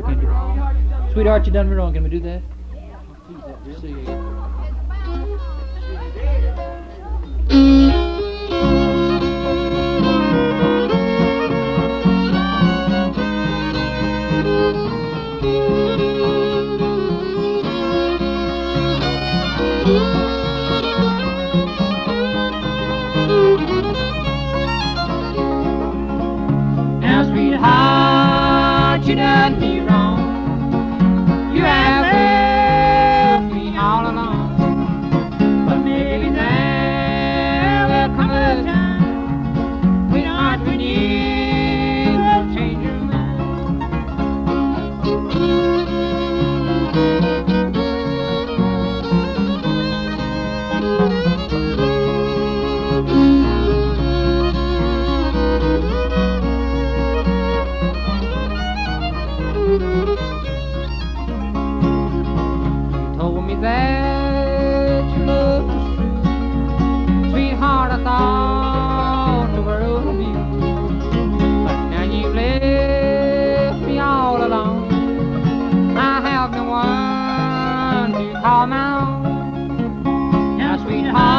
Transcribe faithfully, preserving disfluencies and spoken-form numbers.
can't do it. Sweetheart, you done me wrong. Can we do that? See you. Now, sweetheart, you done me wrong. You have left me all alone. But maybe there will come a time when heart when you will change your mind. Told me that your love was true, sweetheart, I thought the world of you. But now you've left me all alone. I have no one to call my own. Now, sweetheart,